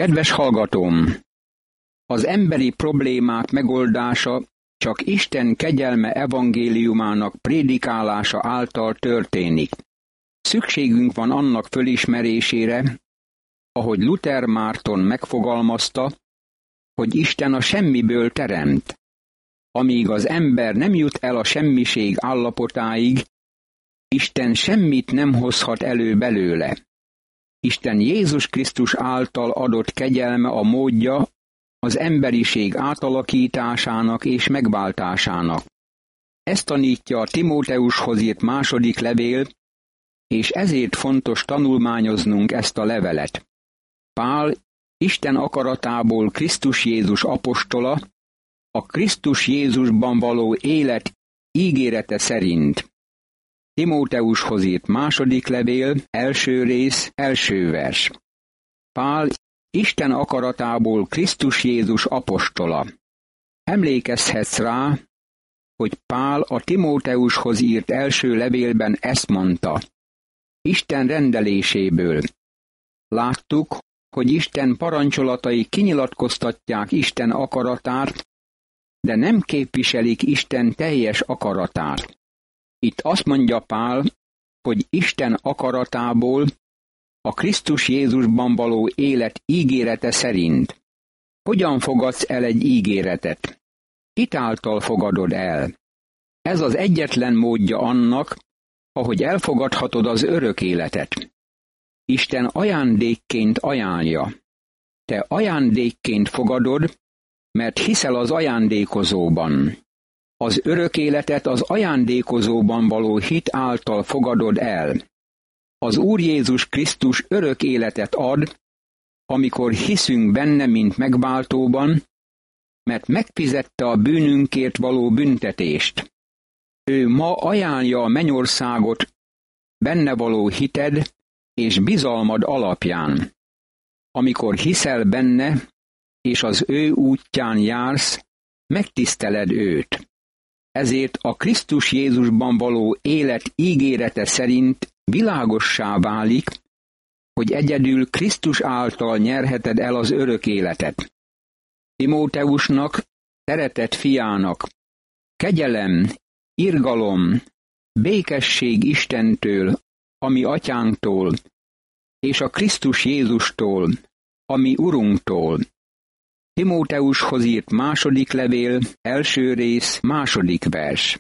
Kedves hallgatóm! Az emberi problémák megoldása csak Isten kegyelme evangéliumának prédikálása által történik. Szükségünk van annak fölismerésére, ahogy Luther Márton megfogalmazta, hogy Isten a semmiből teremt. Amíg az ember nem jut el a semmiség állapotáig, Isten semmit nem hozhat elő belőle. Isten Jézus Krisztus által adott kegyelme a módja az emberiség átalakításának és megváltásának. Ezt tanítja a Timóteushoz írt második levél, és ezért fontos tanulmányoznunk ezt a levelet. Pál Isten akaratából Krisztus Jézus apostola, a Krisztus Jézusban való élet ígérete szerint. Timóteushoz írt második levél, első rész, első vers. Pál Isten akaratából Krisztus Jézus apostola. Emlékezhetsz rá, hogy Pál a Timóteushoz írt első levélben ezt mondta. Isten rendeléséből. Láttuk, hogy Isten parancsolatai kinyilatkoztatják Isten akaratát, de nem képviselik Isten teljes akaratát. Itt azt mondja Pál, hogy Isten akaratából, a Krisztus Jézusban való élet ígérete szerint. Hogyan fogadsz el egy ígéretet? Kitáltal fogadod el. Ez az egyetlen módja annak, ahogy elfogadhatod az örök életet. Isten ajándékként ajánlja. Te ajándékként fogadod, mert hiszel az ajándékozóban. Az örök életet az ajándékozóban való hit által fogadod el. Az Úr Jézus Krisztus örök életet ad, amikor hiszünk benne, mint megváltóban, mert megfizette a bűnünkért való büntetést. Ő ma ajánlja a mennyországot benne való hited és bizalmad alapján. Amikor hiszel benne, és az ő útján jársz, megtiszteled őt. Ezért a Krisztus Jézusban való élet ígérete szerint világossá válik, hogy egyedül Krisztus által nyerheted el az örök életet. Timóteusnak, szeretett fiának, kegyelem, irgalom, békesség Istentől, ami atyánktól, és a Krisztus Jézustól, ami Urunktól. Timóteushoz írt második levél, első rész, második vers.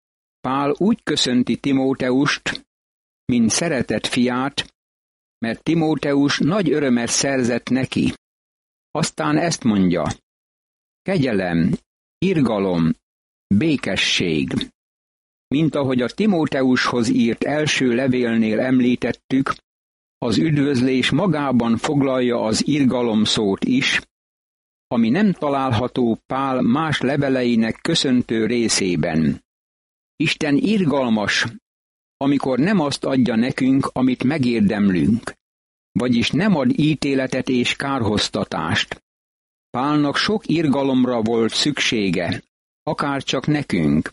Pál úgy köszönti Timóteust, mint szeretett fiát, mert Timóteus nagy örömet szerzett neki. Aztán ezt mondja, kegyelem, irgalom, békesség. Mint ahogy a Timóteushoz írt első levélnél említettük, az üdvözlés magában foglalja az irgalom szót is, ami nem található Pál más leveleinek köszöntő részében. Isten irgalmas, amikor nem azt adja nekünk, amit megérdemlünk, vagyis nem ad ítéletet és kárhoztatást. Pálnak sok irgalomra volt szüksége, akárcsak nekünk.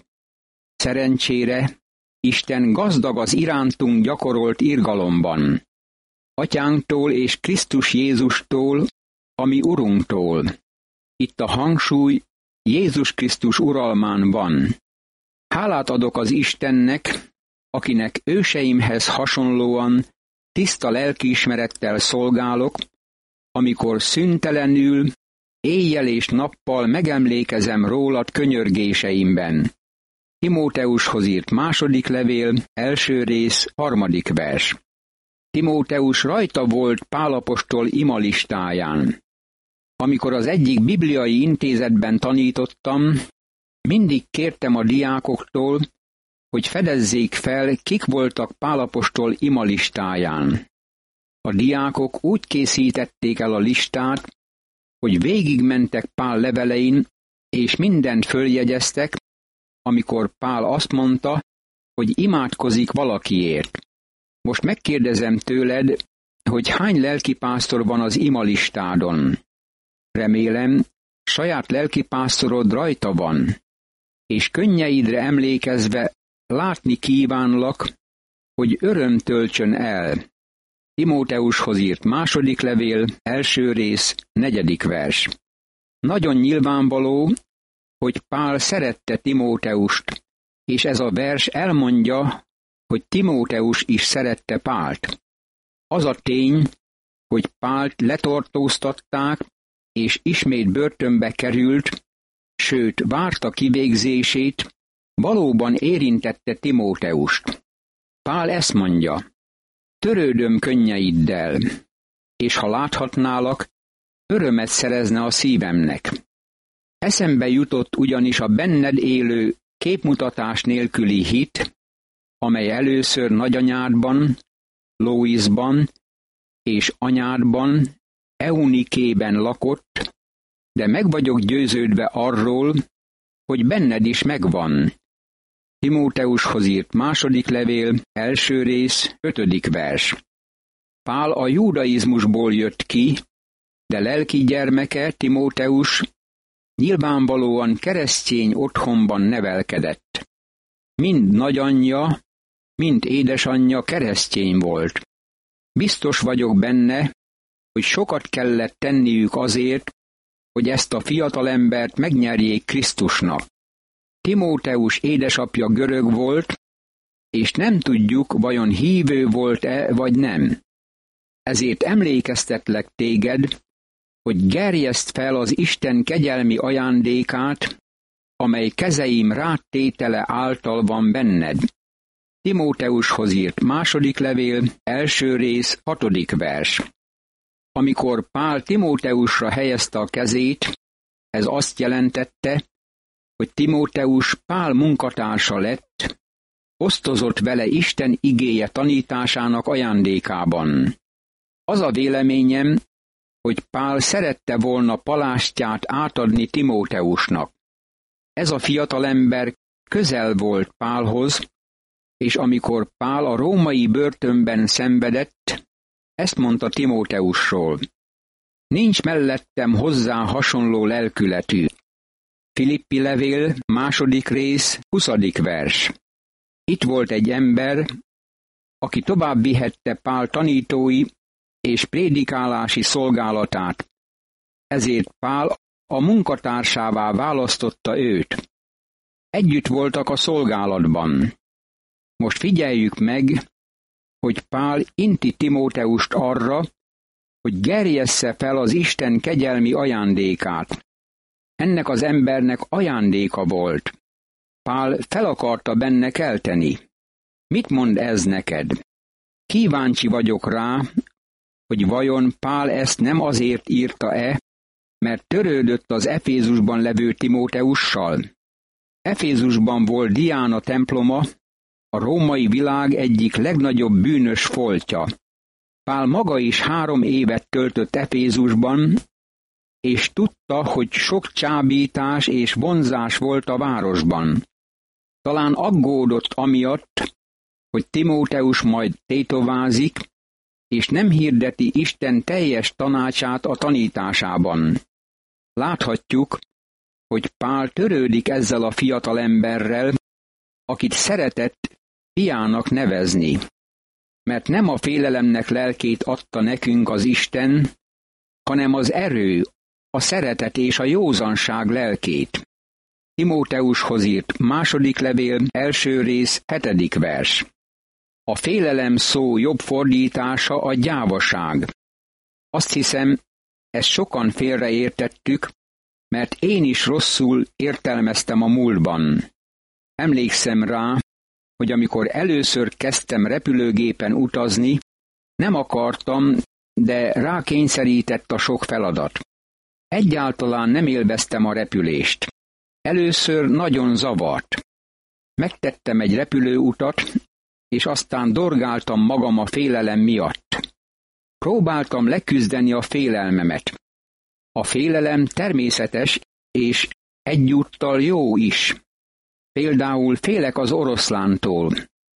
Szerencsére Isten gazdag az irántunk gyakorolt irgalomban. Atyánktól és Krisztus Jézustól, ami Urunktól. Itt a hangsúly Jézus Krisztus uralmán van. Hálát adok az Istennek, akinek őseimhez hasonlóan tiszta lelkiismerettel szolgálok, amikor szüntelenül, éjjel és nappal megemlékezem rólad könyörgéseimben. Timóteushoz írt második levél, első rész, harmadik vers. Timóteus rajta volt Pál apostol imalistáján. Amikor az egyik bibliai intézetben tanítottam, mindig kértem a diákoktól, hogy fedezzék fel, kik voltak Pál apostol imalistáján. A diákok úgy készítették el a listát, hogy végigmentek Pál levelein, és mindent följegyeztek, amikor Pál azt mondta, hogy imádkozik valakiért. Most megkérdezem tőled, hogy hány lelkipásztor van az imalistádon. Remélem, saját lelkipásztorod rajta van, és könnyeidre emlékezve látni kívánlak, hogy öröm töltsön el. Timóteushoz írt második levél, első rész, 4. vers. Nagyon nyilvánvaló, hogy Pál szerette Timóteust, és ez a vers elmondja, hogy Timóteus is szerette Pált. Az a tény, hogy Pált letartóztatták, és ismét börtönbe került, sőt, várta kivégzését, valóban érintette Timóteust. Pál ezt mondja: törődöm könnyeiddel, és ha láthatnálak, örömet szerezne a szívemnek. Eszembe jutott ugyanis a benned élő, képmutatás nélküli hit, amely először nagyanyádban, Loisban és anyádban, Eunikében lakott, de meg vagyok győződve arról, hogy benned is megvan. Timóteushoz írt második levél, első rész, 5. vers. Pál a judaizmusból jött ki, de lelki gyermeke, Timóteus, nyilvánvalóan keresztény otthonban nevelkedett. Mind nagyanyja, mind édesanyja keresztény volt. Biztos vagyok benne, hogy sokat kellett tenniük azért, hogy ezt a fiatalembert megnyerjék Krisztusnak. Timóteus édesapja görög volt, és nem tudjuk, vajon hívő volt-e, vagy nem. Ezért emlékeztetlek téged, hogy gerjeszd fel az Isten kegyelmi ajándékát, amely kezeim ráttétele által van benned. Timóteushoz írt második levél, első rész, 6. vers. Amikor Pál Timóteusra helyezte a kezét, ez azt jelentette, hogy Timóteus Pál munkatársa lett, osztozott vele Isten igéje tanításának ajándékában. Az a véleményem, hogy Pál szerette volna palástját átadni Timóteusnak. Ez a fiatalember közel volt Pálhoz, és amikor Pál a római börtönben szenvedett, ezt mondta Timóteusról: nincs mellettem hozzá hasonló lelkületű. Filippi levél, második rész, 20. vers. Itt volt egy ember, aki tovább vihette Pál tanítói és prédikálási szolgálatát. Ezért Pál a munkatársává választotta őt. Együtt voltak a szolgálatban. Most figyeljük meg, hogy Pál inti Timóteust arra, hogy gerjessze fel az Isten kegyelmi ajándékát. Ennek az embernek ajándéka volt. Pál fel akarta benne kelteni. Mit mond ez neked? Kíváncsi vagyok rá, hogy vajon Pál ezt nem azért írta-e, mert törődött az Efézusban levő Timóteussal. Efézusban volt Diána temploma, a római világ egyik legnagyobb bűnös foltja. Pál maga is 3 évet töltött Efézusban, és tudta, hogy sok csábítás és vonzás volt a városban. Talán aggódott amiatt, hogy Timóteus majd tétovázik, és nem hirdeti Isten teljes tanácsát a tanításában. Láthatjuk, hogy Pál törődik ezzel a fiatal emberrel, akit szeretett fiának nevezni. Mert nem a félelemnek lelkét adta nekünk az Isten, hanem az erő, a szeretet és a józanság lelkét. Timóteushoz írt második levél, első rész, 7. vers. A félelem szó jobb fordítása a gyávaság. Azt hiszem, ezt sokan félreértettük, mert én is rosszul értelmeztem a múltban. Emlékszem rá, hogy amikor először kezdtem repülőgépen utazni, nem akartam, de rákényszerített a sok feladat. Egyáltalán nem élveztem a repülést. Először nagyon zavart. Megtettem egy repülőutat, és aztán dorgáltam magam a félelem miatt. Próbáltam leküzdeni a félelmemet. A félelem természetes, és egyúttal jó is. Például félek az oroszlántól.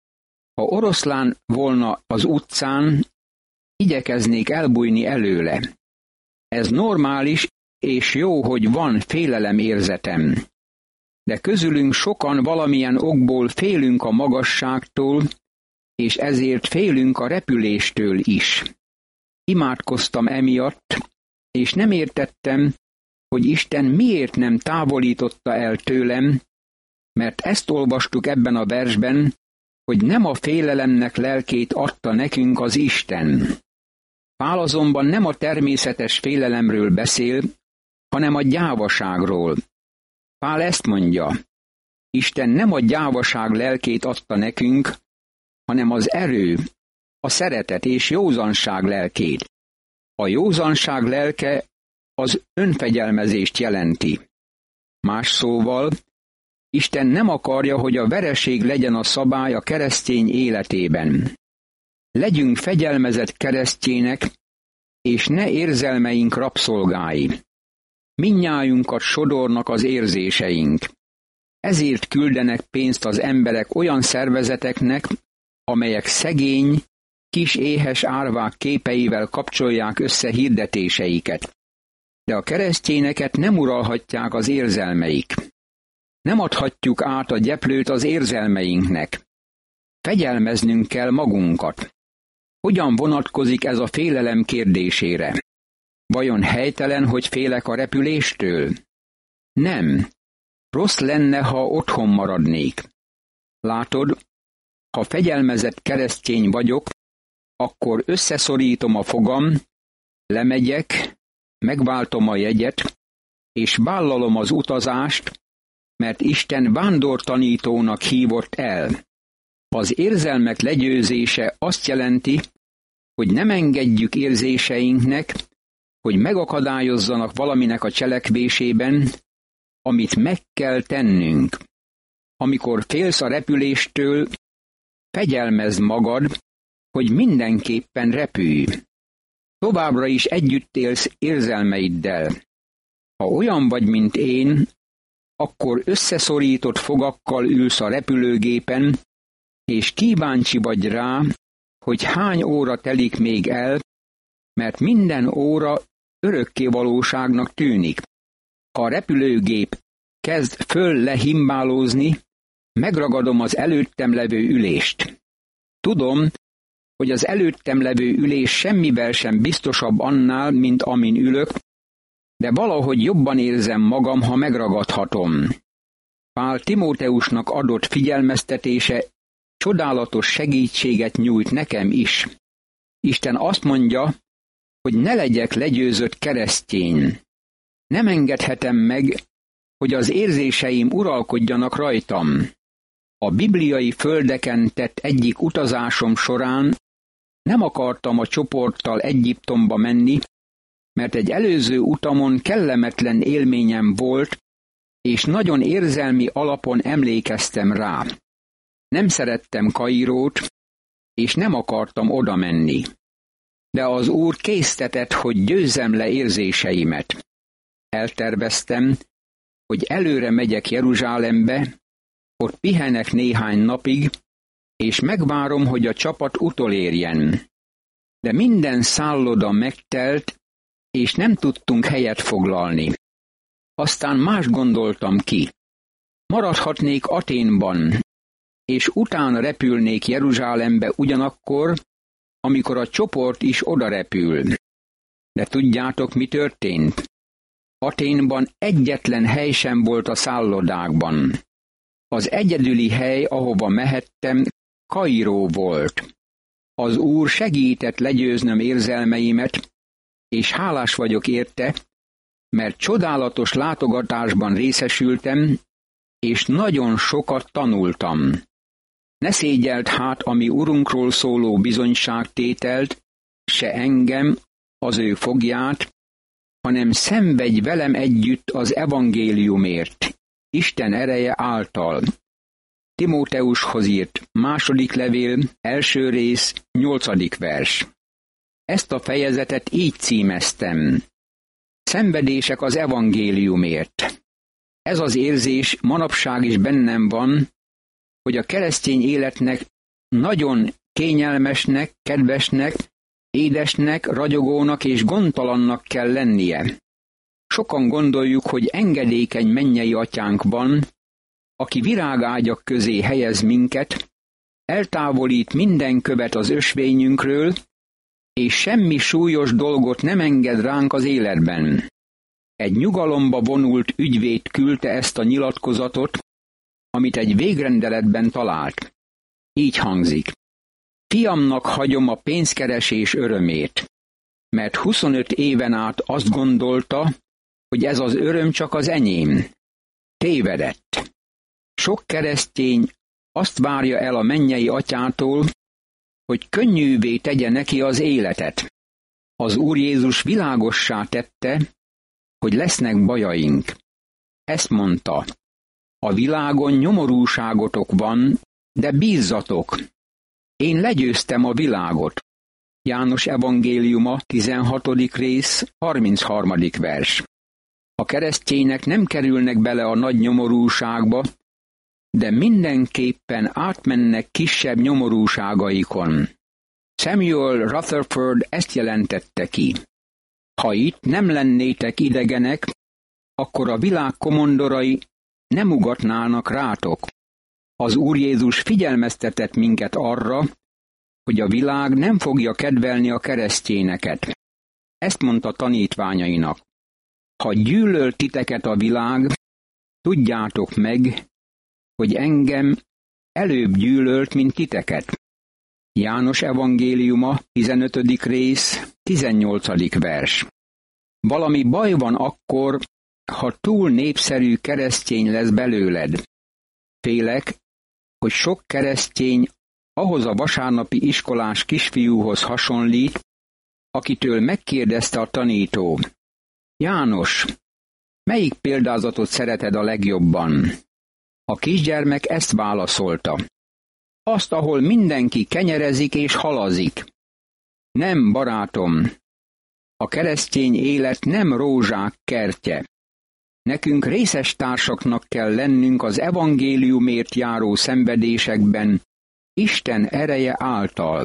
Ha oroszlán volna az utcán, igyekeznék elbújni előle. Ez normális, és jó, hogy van félelemérzetem. De közülünk sokan valamilyen okból félünk a magasságtól, és ezért félünk a repüléstől is. Imádkoztam emiatt, és nem értettem, hogy Isten miért nem távolította el tőlem, mert ezt olvastuk ebben a versben, hogy nem a félelemnek lelkét adta nekünk az Isten. Pál azonban nem a természetes félelemről beszél, hanem a gyávaságról. Pál ezt mondja, Isten nem a gyávaság lelkét adta nekünk, hanem az erő, a szeretet és józanság lelkét. A józanság lelke az önfegyelmezést jelenti. Más szóval, Isten nem akarja, hogy a vereség legyen a szabály a keresztény életében. Legyünk fegyelmezett keresztjének, és ne érzelmeink rabszolgái. Mindnyájunkat sodornak az érzéseink. Ezért küldenek pénzt az emberek olyan szervezeteknek, amelyek szegény, kis éhes árvák képeivel kapcsolják össze hirdetéseiket. De a keresztényeket nem uralhatják az érzelmeik. Nem adhatjuk át a gyeplőt az érzelmeinknek. Fegyelmeznünk kell magunkat. Hogyan vonatkozik ez a félelem kérdésére? Vajon helytelen, hogy félek a repüléstől? Nem. Rossz lenne, ha otthon maradnék. Látod, ha fegyelmezett keresztény vagyok, akkor összeszorítom a fogam, lemegyek, megváltom a jegyet, és vállalom az utazást, mert Isten vándortanítónak hívott el. Az érzelmek legyőzése azt jelenti, hogy nem engedjük érzéseinknek, hogy megakadályozzanak valaminek a cselekvésében, amit meg kell tennünk. Amikor félsz a repüléstől, fegyelmezd magad, hogy mindenképpen repülj. Továbbra is együtt élsz érzelmeiddel. Ha olyan vagy, mint én, akkor összeszorított fogakkal ülsz a repülőgépen, és kíváncsi vagy rá, hogy hány óra telik még el, mert minden óra örökké valóságnak tűnik. Ha a repülőgép kezd föl himbálózni, megragadom az előttem levő ülést. Tudom, hogy az előttem levő ülés semmivel sem biztosabb annál, mint amin ülök, de valahogy jobban érzem magam, ha megragadhatom. Pál Timóteusnak adott figyelmeztetése csodálatos segítséget nyújt nekem is. Isten azt mondja, hogy ne legyek legyőzött keresztény. Nem engedhetem meg, hogy az érzéseim uralkodjanak rajtam. A bibliai földeken tett egyik utazásom során nem akartam a csoporttal Egyiptomba menni, mert egy előző utamon kellemetlen élményem volt, és nagyon érzelmi alapon emlékeztem rá. Nem szerettem Kairót, és nem akartam oda menni. De az Úr késztetett, hogy győzzem le érzéseimet. Elterveztem, hogy előre megyek Jeruzsálembe, ott pihenek néhány napig, és megvárom, hogy a csapat utolérjen. De minden szálloda megtelt, és nem tudtunk helyet foglalni. Aztán más gondoltam ki. Maradhatnék Athénban, és utána repülnék Jeruzsálembe ugyanakkor, amikor a csoport is oda repül. De tudjátok, mi történt? Athénban egyetlen hely sem volt a szállodákban. Az egyedüli hely, ahova mehettem, Kairó volt. Az Úr segített legyőznöm érzelmeimet, és hálás vagyok érte, mert csodálatos látogatásban részesültem, és nagyon sokat tanultam. Ne szégyeld hát a mi Urunkról szóló bizonyságtételt, se engem, az ő fogját, hanem szenvedj velem együtt az evangéliumért, Isten ereje által. Timóteushoz írt második levél, első rész, 8. vers. Ezt a fejezetet így címeztem. Szenvedések az evangéliumért. Ez az érzés manapság is bennem van, hogy a keresztény életnek nagyon kényelmesnek, kedvesnek, édesnek, ragyogónak és gondtalannak kell lennie. Sokan gondoljuk, hogy engedékeny mennyei atyánk van, aki virágágyak közé helyez minket, eltávolít minden követ az ösvényünkről, és semmi súlyos dolgot nem enged ránk az életben. Egy nyugalomba vonult ügyvéd küldte ezt a nyilatkozatot, amit egy végrendeletben talált. Így hangzik: fiamnak hagyom a pénzkeresés örömét, mert 25 éven át azt gondolta, hogy ez az öröm csak az enyém. Tévedett. Sok keresztény azt várja el a mennyei atyától, hogy könnyűvé tegye neki az életet. Az Úr Jézus világossá tette, hogy lesznek bajaink. Ezt mondta: a világon nyomorúságotok van, de bízzatok! Én legyőztem a világot. János evangéliuma, 16. rész, 33. vers. A keresztények nem kerülnek bele a nagy nyomorúságba, de mindenképpen átmennek kisebb nyomorúságaikon. Samuel Rutherford ezt jelentette ki: ha itt nem lennétek idegenek, akkor a világ komondorai nem ugatnának rátok. Az Úr Jézus figyelmeztetett minket arra, hogy a világ nem fogja kedvelni a keresztényeket. Ezt mondta tanítványainak: ha gyűlöl titeket a világ, tudjátok meg, hogy engem előbb gyűlölt, mint titeket. János evangéliuma, 15. rész, 18. vers. Valami baj van akkor, ha túl népszerű keresztény lesz belőled. Félek, hogy sok keresztény ahhoz a vasárnapi iskolás kisfiúhoz hasonlít, akitől megkérdezte a tanító: János, melyik példázatot szereted a legjobban? A kisgyermek ezt válaszolta: azt, ahol mindenki kenyerezik és halazik. Nem, barátom, a keresztény élet nem rózsák kertje. Nekünk részes társaknak kell lennünk az evangéliumért járó szenvedésekben, Isten ereje által.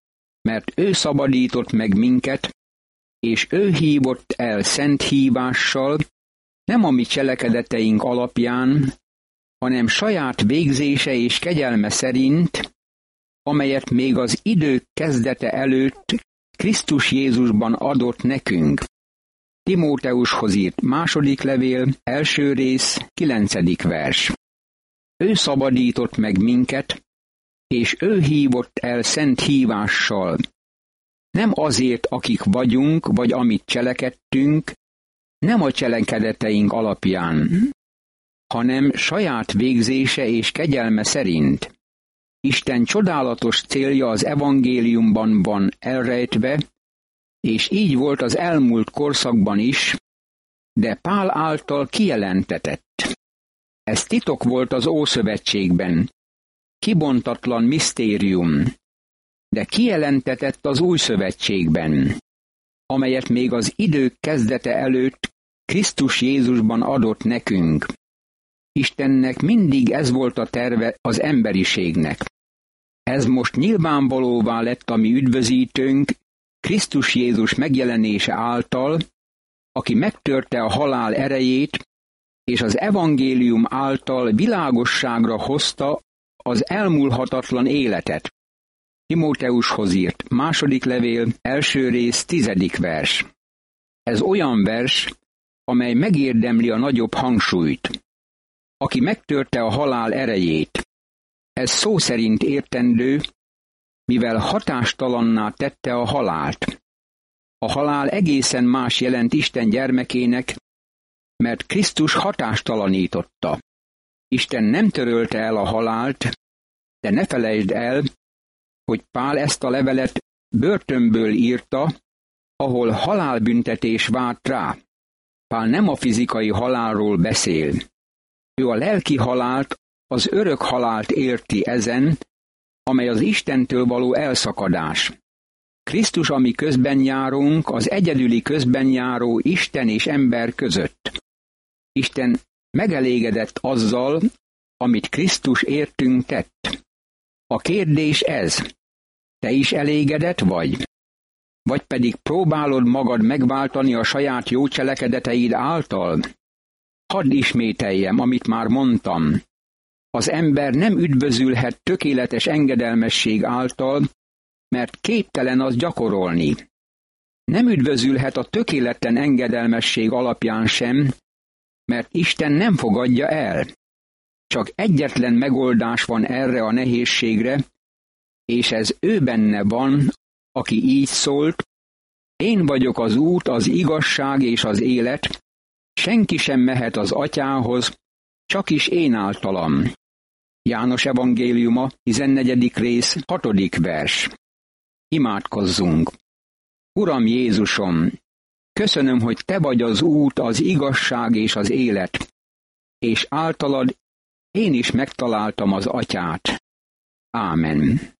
Mert ő szabadított meg minket, és ő hívott el szent hívással, nem a mi cselekedeteink alapján, hanem saját végzése és kegyelme szerint, amelyet még az idők kezdete előtt Krisztus Jézusban adott nekünk. Timóteushoz írt második levél, első rész, 9. vers. Ő szabadított meg minket, és ő hívott el szent hívással. Nem azért, akik vagyunk, vagy amit cselekedtünk, nem a cselekedeteink alapján, hanem saját végzése és kegyelme szerint. Isten csodálatos célja az evangéliumban van elrejtve, és így volt az elmúlt korszakban is, de Pál által kijelentetett. Ez titok volt az Ószövetségben, kibontatlan misztérium, de kijelentetett az Új Szövetségben, amelyet még az idők kezdete előtt Krisztus Jézusban adott nekünk. Istennek mindig ez volt a terve az emberiségnek. Ez most nyilvánvalóvá lett a mi üdvözítőnk, Krisztus Jézus megjelenése által, aki megtörte a halál erejét, és az evangélium által világosságra hozta az elmúlhatatlan életet. Timóteushoz írt második levél, első rész, 10. vers. Ez olyan vers, amely megérdemli a nagyobb hangsúlyt. Aki megtörte a halál erejét. Ez szó szerint értendő, mivel hatástalanná tette a halált. A halál egészen más jelent Isten gyermekének, mert Krisztus hatástalanította. Isten nem törölte el a halált, de ne felejtsd el, hogy Pál ezt a levelet börtönből írta, ahol halálbüntetés várt rá. Pál nem a fizikai halálról beszél. Ő a lelki halált, az örök halált érti ezen, amely az Istentől való elszakadás. Krisztus, ami közben járunk, az egyedüli közben járó Isten és ember között. Isten megelégedett azzal, amit Krisztus értünk tett. A kérdés ez: te is elégedett vagy? Vagy pedig próbálod magad megváltani a saját jó cselekedeteid által? Hadd ismételjem, amit már mondtam. Az ember nem üdvözülhet tökéletes engedelmesség által, mert képtelen az gyakorolni. Nem üdvözülhet a tökéletlen engedelmesség alapján sem, mert Isten nem fogadja el. Csak egyetlen megoldás van erre a nehézségre, és ez ő benne van, aki így szólt: én vagyok az út, az igazság és az élet, senki sem mehet az Atyához, csak is én általam. János evangéliuma, 14. rész, 6. vers. Imádkozzunk! Uram Jézusom, köszönöm, hogy Te vagy az út, az igazság és az élet, és általad én is megtaláltam az Atyát. Ámen.